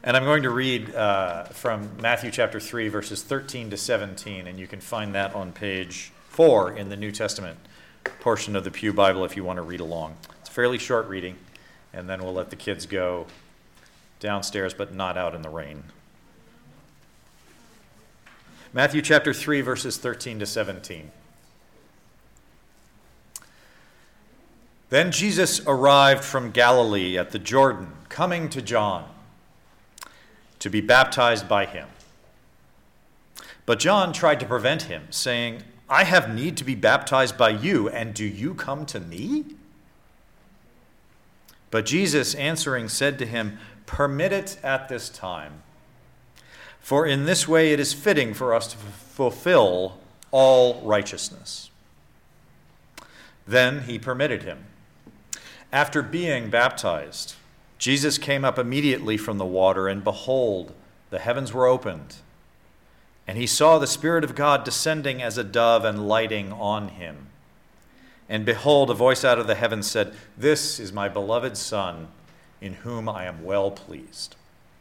And I'm going to read from Matthew chapter 3, verses 13 to 17, and you can find that on page 4 in the New Testament portion of the Pew Bible if you want to read along. It's a fairly short reading, and then we'll let the kids go downstairs, but not out in the rain. Matthew chapter 3, verses 13 to 17. Then Jesus arrived from Galilee at the Jordan, coming to John to be baptized by him. But John tried to prevent him, saying, "I have need to be baptized by you, and do you come to me?" But Jesus answering said to him, "Permit it at this time, for in this way it is fitting for us to fulfill all righteousness." Then he permitted him. After being baptized, Jesus came up immediately from the water, and behold, the heavens were opened, and he saw the Spirit of God descending as a dove and lighting on him. And behold, a voice out of the heavens said, "This is my beloved Son, in whom I am well pleased."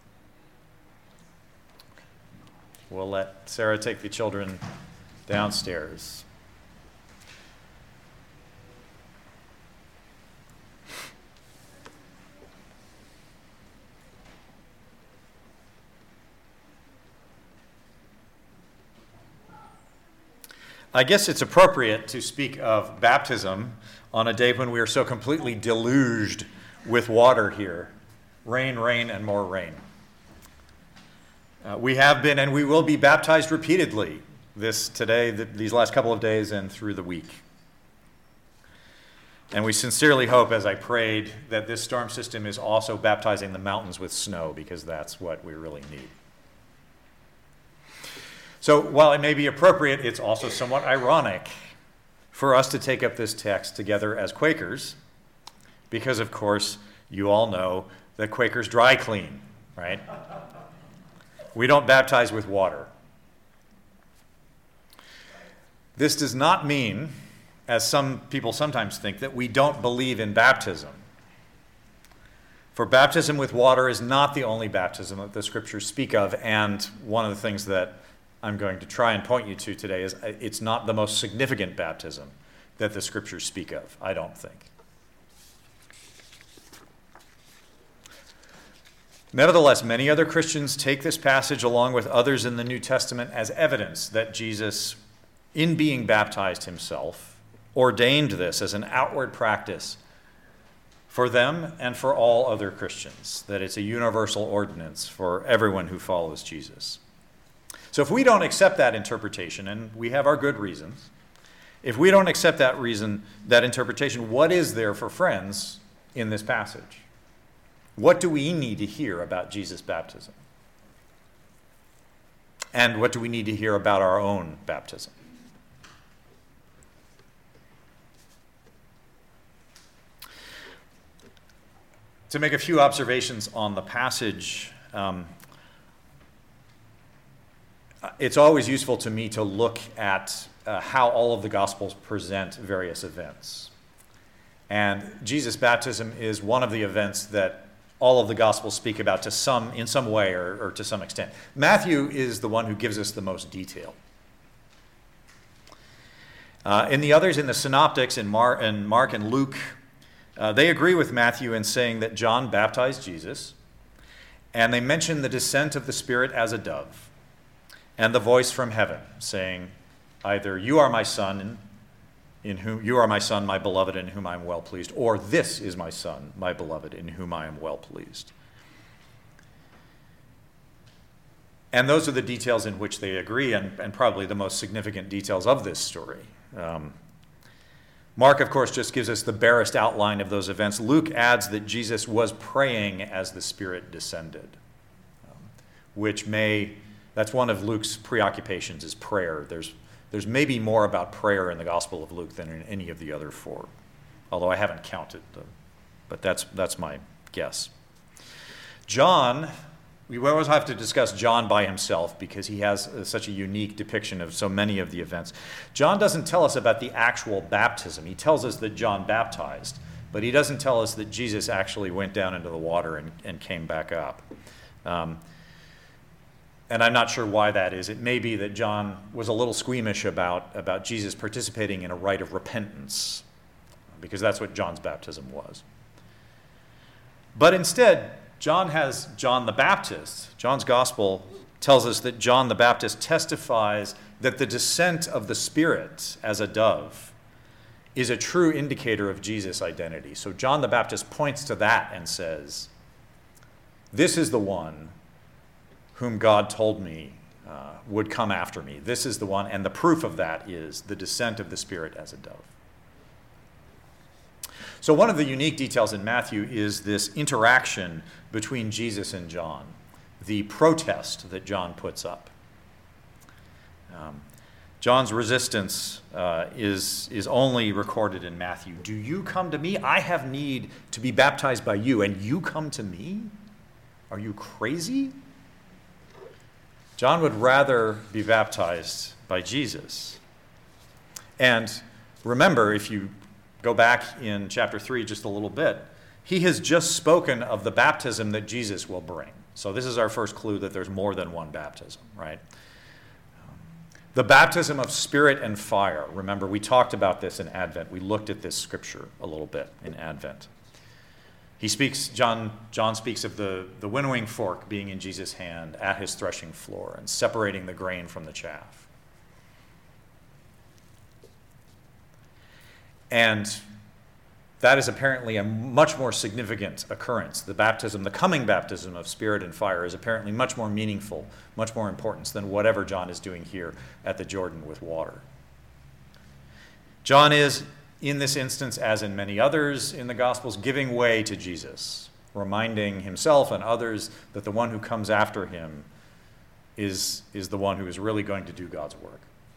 We'll let Sarah take the children downstairs. I guess it's appropriate to speak of baptism on a day when we are so completely deluged with water here. Rain, rain, and more rain. We have been and we will be baptized repeatedly these last couple of days and through the week. And we sincerely hope, as I prayed, that this storm system is also baptizing the mountains with snow, because that's what we really need. So while it may be appropriate, it's also somewhat ironic for us to take up this text together as Quakers, because, of course, you all know that Quakers dry clean, right? We don't baptize with water. This does not mean, as some people sometimes think, that we don't believe in baptism. For baptism with water is not the only baptism that the Scriptures speak of, and one of the things that I'm going to try and point you to today is it's not the most significant baptism that the Scriptures speak of, I don't think. Nevertheless, many other Christians take this passage, along with others in the New Testament, as evidence that Jesus, in being baptized himself, ordained this as an outward practice for them and for all other Christians, that it's a universal ordinance for everyone who follows Jesus. So if we don't accept that interpretation, and we have our good reasons, if we don't accept that interpretation, what is there for friends in this passage? What do we need to hear about Jesus' baptism? And what do we need to hear about our own baptism? To make a few observations on the passage, it's always useful to me to look at how all of the Gospels present various events. And Jesus' baptism is one of the events that all of the Gospels speak about in some way or to some extent. Matthew is the one who gives us the most detail. In the others, in the Synoptics, in Mark and Luke, they agree with Matthew in saying that John baptized Jesus, and they mention the descent of the Spirit as a dove, and the voice from heaven saying, either "You are my Son, my beloved, in whom I am well pleased," or "This is my Son, my beloved, in whom I am well pleased." And those are the details in which they agree, and probably the most significant details of this story. Mark, of course, just gives us the barest outline of those events. Luke adds that Jesus was praying as the Spirit descended, that's one of Luke's preoccupations, is prayer. There's maybe more about prayer in the Gospel of Luke than in any of the other four, although I haven't counted them, but that's my guess. John, we always have to discuss John by himself because he has such a unique depiction of so many of the events. John doesn't tell us about the actual baptism. He tells us that John baptized, but he doesn't tell us that Jesus actually went down into the water and came back up. And I'm not sure why that is. It may be that John was a little squeamish about Jesus participating in a rite of repentance, because that's what John's baptism was. But instead, John has John the Baptist. John's gospel tells us that John the Baptist testifies that the descent of the Spirit as a dove is a true indicator of Jesus' identity. So John the Baptist points to that and says, "This is the one whom God told me would come after me. This is the one," and the proof of that is the descent of the Spirit as a dove. So one of the unique details in Matthew is this interaction between Jesus and John, the protest that John puts up. John's resistance is only recorded in Matthew. "Do you come to me? I have need to be baptized by you, and you come to me? Are you crazy?" John would rather be baptized by Jesus. And remember, if you go back in chapter 3 just a little bit, he has just spoken of the baptism that Jesus will bring. So this is our first clue that there's more than one baptism, right? The baptism of Spirit and fire. Remember, we talked about this in Advent. We looked at this scripture a little bit in Advent. John speaks of the winnowing fork being in Jesus' hand at his threshing floor and separating the grain from the chaff. And that is apparently a much more significant occurrence. The coming baptism of Spirit and fire is apparently much more meaningful, much more important than whatever John is doing here at the Jordan with water. John is, in this instance, as in many others in the Gospels, giving way to Jesus, reminding himself and others that the one who comes after him is the one who is really going to do God's work.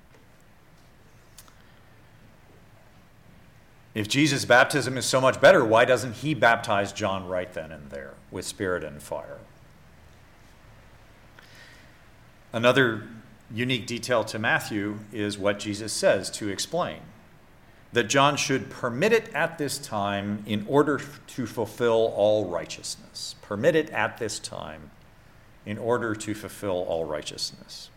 If Jesus' baptism is so much better, why doesn't he baptize John right then and there with Spirit and fire? Another unique detail to Matthew is what Jesus says to explain that John should permit it at this time in order to fulfill all righteousness. Permit it at this time in order to fulfill all righteousness.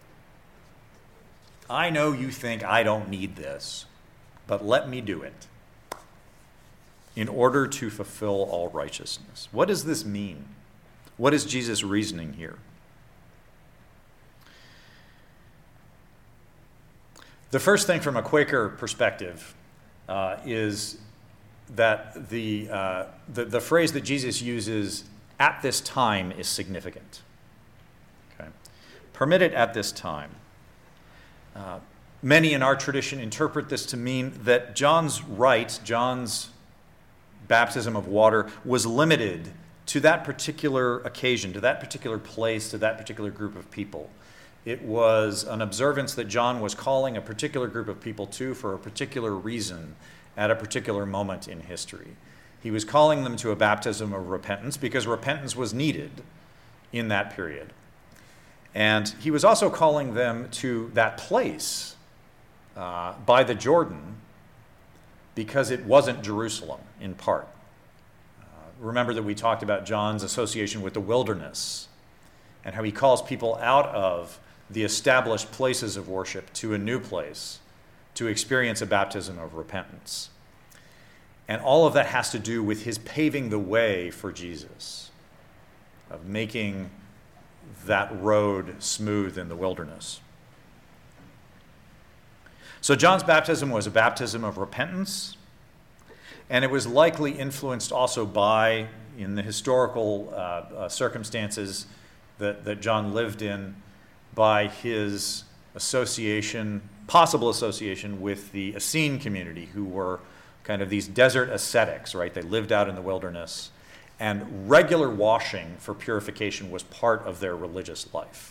I know you think I don't need this, but let me do it. In order to fulfill all righteousness. What does this mean? What is Jesus' reasoning here? The first thing from a Quaker perspective is that the phrase that Jesus uses, "at this time," is significant. Okay? Permit it at this time. Many in our tradition interpret this to mean that John's baptism of water was limited to that particular occasion, to that particular place, to that particular group of people. It was an observance that John was calling a particular group of people to for a particular reason at a particular moment in history. He was calling them to a baptism of repentance because repentance was needed in that period. And he was also calling them to that place by the Jordan because it wasn't Jerusalem, in part. Remember that we talked about John's association with the wilderness and how he calls people out of the established places of worship to a new place to experience a baptism of repentance. And all of that has to do with his paving the way for Jesus, of making that road smooth in the wilderness. So John's baptism was a baptism of repentance, and it was likely influenced also by, in the historical circumstances that John lived in, by his possible association with the Essene community, who were kind of these desert ascetics, right? They lived out in the wilderness, and regular washing for purification was part of their religious life.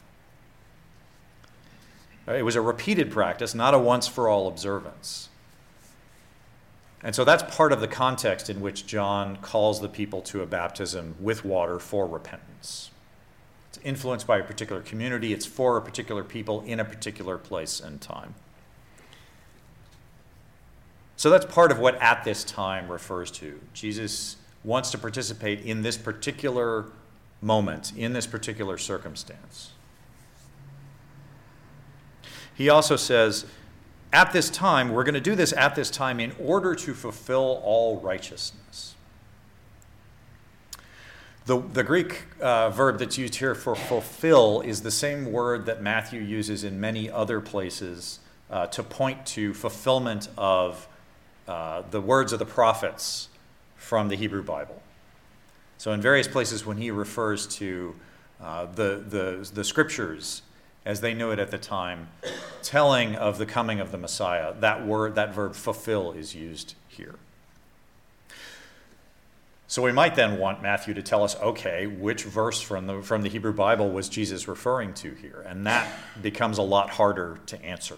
It was a repeated practice, not a once-for-all observance. And so that's part of the context in which John calls the people to a baptism with water for repentance. It's influenced by a particular community. It's for a particular people in a particular place and time. So that's part of what "at this time" refers to. Jesus wants to participate in this particular moment in this particular circumstance. He also says, at this time, we're going to do this at this time in order to fulfill all righteousness. The Greek verb that's used here for fulfill is the same word that Matthew uses in many other places to point to fulfillment of the words of the prophets from the Hebrew Bible. So in various places when he refers to the scriptures as they knew it at the time, telling of the coming of the Messiah, that verb fulfill is used here. So we might then want Matthew to tell us, okay, which verse from the Hebrew Bible was Jesus referring to here? And that becomes a lot harder to answer.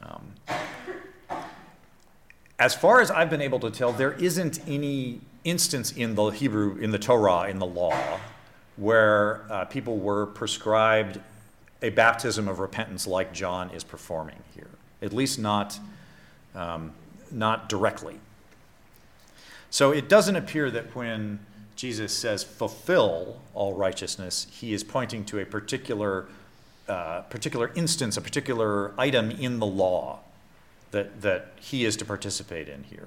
As far as I've been able to tell, there isn't any instance in the Torah, in the law, where people were prescribed a baptism of repentance like John is performing here, at least not directly. So it doesn't appear that when Jesus says fulfill all righteousness, he is pointing to a particular instance, a particular item in the law that he is to participate in here.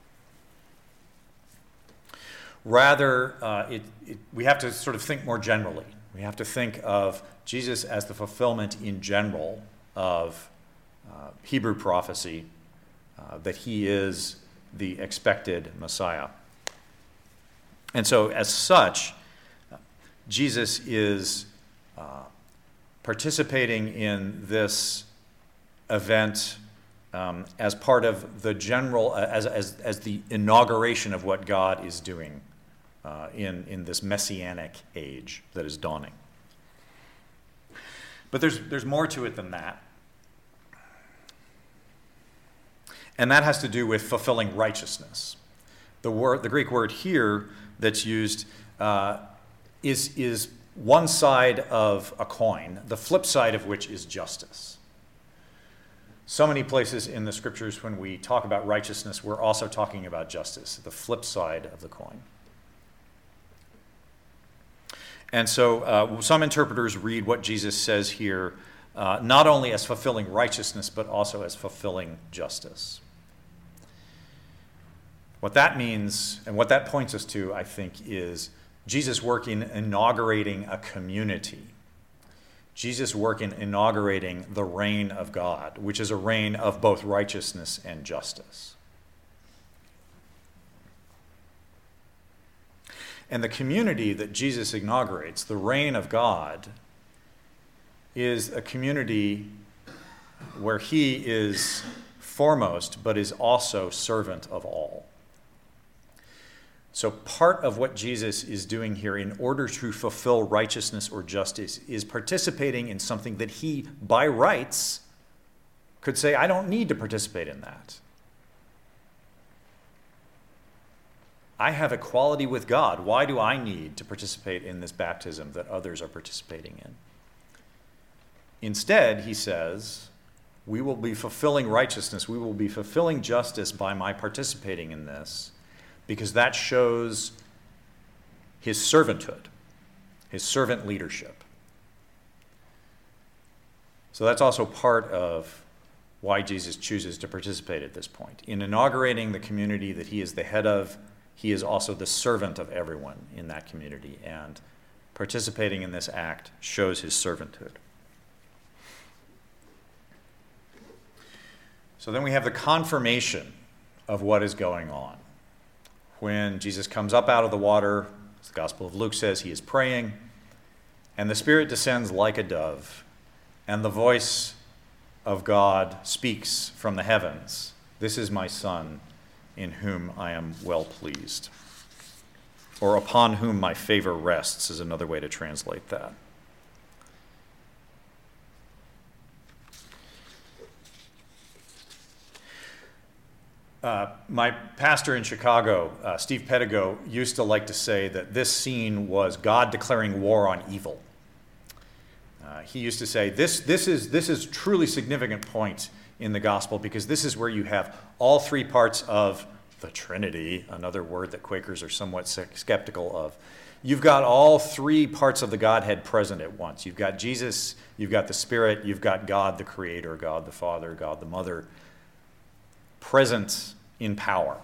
Rather, we have to sort of think more generally. We have to think of Jesus as the fulfillment in general of Hebrew prophecy, that he is the expected Messiah. And so, as such, Jesus is participating in this event as part of the general, as the inauguration of what God is doing in this messianic age that is dawning. But there's more to it than that. And that has to do with fulfilling righteousness. The Greek word here that's used is one side of a coin, the flip side of which is justice. So many places in the scriptures when we talk about righteousness, we're also talking about justice, the flip side of the coin. And so some interpreters read what Jesus says here not only as fulfilling righteousness, but also as fulfilling justice. What that means, and what that points us to, I think, is Jesus' work in inaugurating a community. Jesus' work in inaugurating the reign of God, which is a reign of both righteousness and justice. And the community that Jesus inaugurates, the reign of God, is a community where he is foremost, but is also servant of all. So part of what Jesus is doing here in order to fulfill righteousness or justice is participating in something that he, by rights, could say, I don't need to participate in that. I have equality with God. Why do I need to participate in this baptism that others are participating in? Instead, he says, we will be fulfilling righteousness. We will be fulfilling justice by my participating in this, because that shows his servanthood, his servant leadership. So that's also part of why Jesus chooses to participate at this point. In inaugurating the community that he is the head of, he is also the servant of everyone in that community, and participating in this act shows his servanthood. So then we have the confirmation of what is going on. When Jesus comes up out of the water, as the Gospel of Luke says, he is praying, and the Spirit descends like a dove, and the voice of God speaks from the heavens, "This is my Son, in whom I am well pleased." Or "upon whom my favor rests" is another way to translate that. My pastor in Chicago, Steve Pedigo, used to like to say that this scene was God declaring war on evil. He used to say, this is truly significant point in the gospel, because this is where you have all three parts of the Trinity, another word that Quakers are somewhat skeptical of, you've got all three parts of the Godhead present at once. You've got Jesus, you've got the Spirit, you've got God the Creator, God the Father, God the Mother, present in power.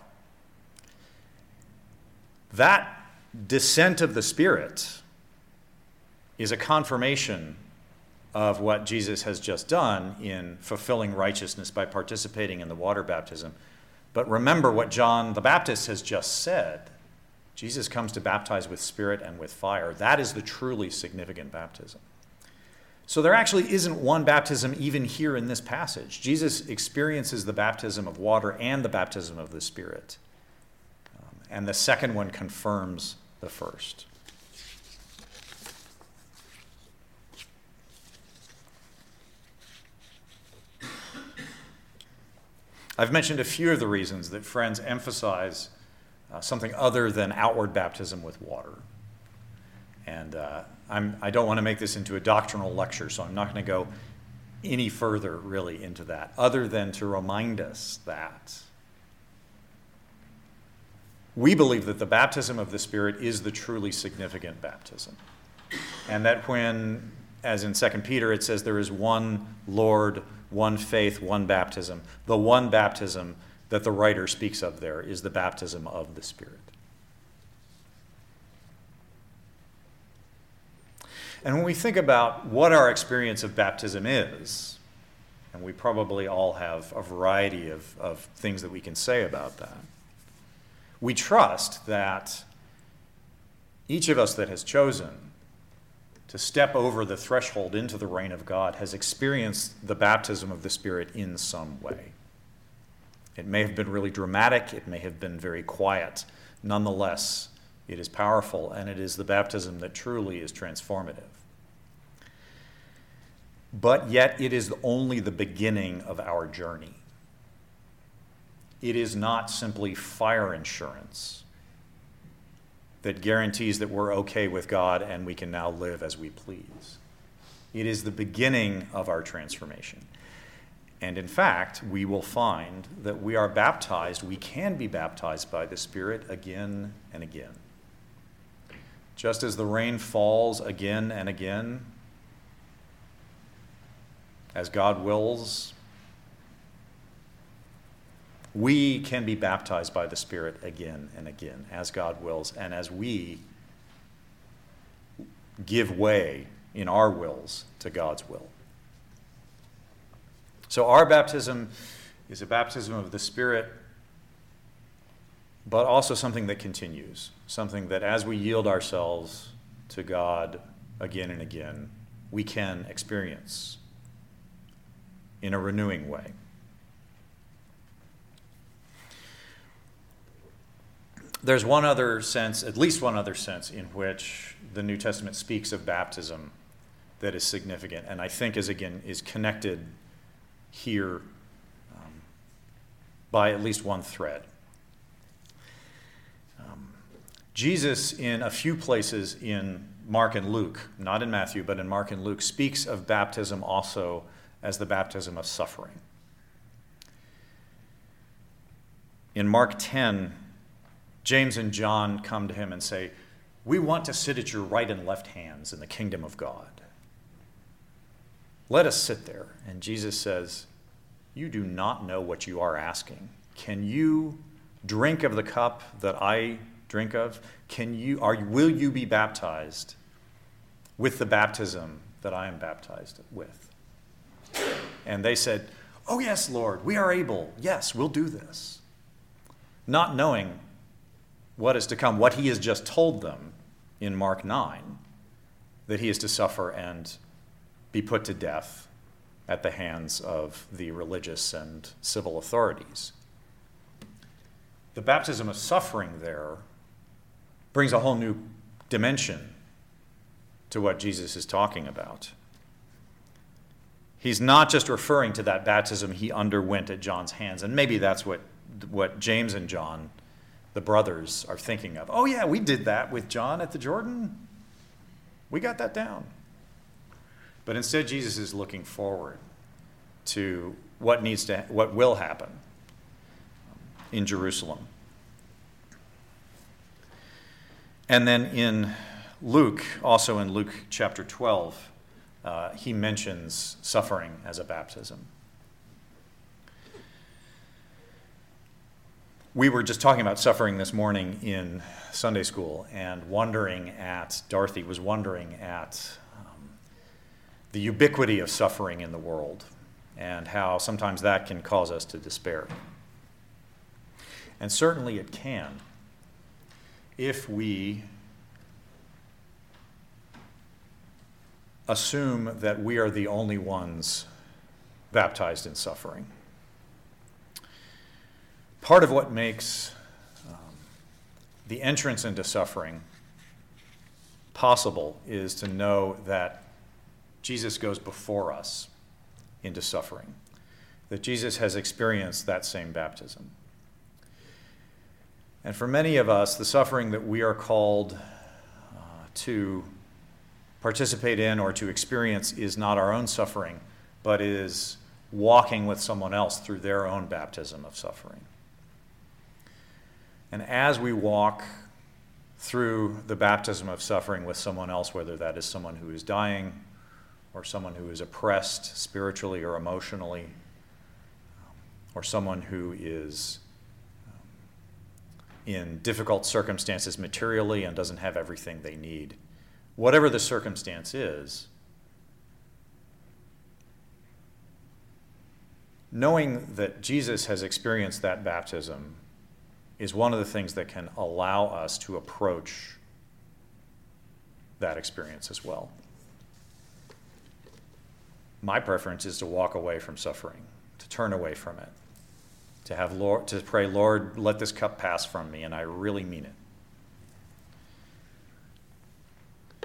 That descent of the Spirit is a confirmation of what Jesus has just done in fulfilling righteousness by participating in the water baptism. But remember what John the Baptist has just said. Jesus comes to baptize with Spirit and with fire. That is the truly significant baptism. So there actually isn't one baptism even here in this passage. Jesus experiences the baptism of water and the baptism of the Spirit. And the second one confirms the first. I've mentioned a few of the reasons that Friends emphasize something other than outward baptism with water. And I don't want to make this into a doctrinal lecture, so I'm not going to go any further really into that, other than to remind us that we believe that the baptism of the Spirit is the truly significant baptism. And that when, as in 2 Peter, it says there is one Lord, one faith, one baptism. The one baptism that the writer speaks of there is the baptism of the Spirit. And when we think about what our experience of baptism is, and we probably all have a variety of things that we can say about that, we trust that each of us that has chosen to step over the threshold into the reign of God has experienced the baptism of the Spirit in some way. It may have been really dramatic, it may have been very quiet. Nonetheless, it is powerful, and it is the baptism that truly is transformative. But yet, it is only the beginning of our journey. It is not simply fire insurance that guarantees that we're okay with God and we can now live as we please. It is the beginning of our transformation. And in fact, we will find that we are baptized, we can be baptized by the Spirit again and again. Just as the rain falls again and again, as God wills, we can be baptized by the Spirit again and again, as God wills, and as we give way in our wills to God's will. So our baptism is a baptism of the Spirit, but also something that continues, something that as we yield ourselves to God again and again, we can experience in a renewing way. There's one other sense, at least one other sense, in which the New Testament speaks of baptism that is significant, and I think is connected here by at least one thread. Jesus, in a few places in Mark and Luke, not in Matthew, but in Mark and Luke, speaks of baptism also as the baptism of suffering. In Mark 10, James and John come to him and say, "We want to sit at your right and left hands in the kingdom of God. Let us sit there." And Jesus says, "You do not know what you are asking. Can you drink of the cup that I drink of? Will you be baptized with the baptism that I am baptized with?" And they said, "Oh yes, Lord, we are able. Yes, we'll do this." Not knowing what is to come, what he has just told them in Mark 9, that he is to suffer and be put to death at the hands of the religious and civil authorities. The baptism of suffering there brings a whole new dimension to what Jesus is talking about. He's not just referring to that baptism he underwent at John's hands, and maybe that's what James and John, the brothers, are thinking of. Oh yeah, we did that with John at the Jordan. We got that down. But instead, Jesus is looking forward to what will happen in Jerusalem. And then in Luke, also in Luke chapter 12, he mentions suffering as a baptism. We were just talking about suffering this morning in Sunday school, and Dorothy was wondering at the ubiquity of suffering in the world and how sometimes that can cause us to despair. And certainly it can, if we assume that we are the only ones baptized in suffering. Part of what makes the entrance into suffering possible is to know that Jesus goes before us into suffering, that Jesus has experienced that same baptism. And for many of us, the suffering that we are called to participate in or to experience is not our own suffering, but is walking with someone else through their own baptism of suffering. And as we walk through the baptism of suffering with someone else, whether that is someone who is dying or someone who is oppressed spiritually or emotionally, or someone who is in difficult circumstances materially and doesn't have everything they need, whatever the circumstance is, knowing that Jesus has experienced that baptism is one of the things that can allow us to approach that experience as well. My preference is to walk away from suffering, to turn away from it, to pray, Lord, let this cup pass from me, and I really mean it.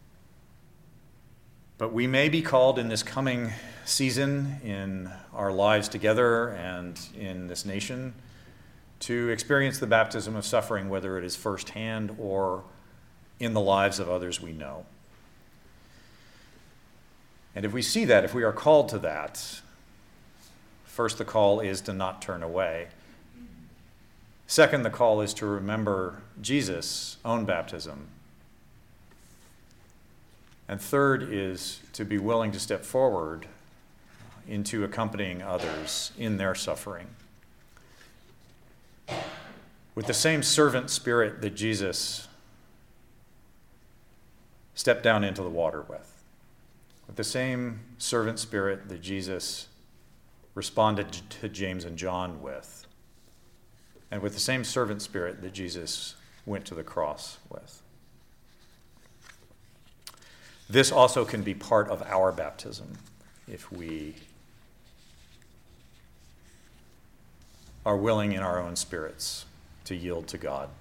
But we may be called in this coming season in our lives together and in this nation to experience the baptism of suffering, whether it is firsthand or in the lives of others we know. And if we see that, if we are called to that, first the call is to not turn away. Second, the call is to remember Jesus' own baptism. And third is to be willing to step forward into accompanying others in their suffering. With the same servant spirit that Jesus stepped down into the water with the same servant spirit that Jesus responded to James and John with, and with the same servant spirit that Jesus went to the cross with. This also can be part of our baptism if we are willing in our own spirits to yield to God.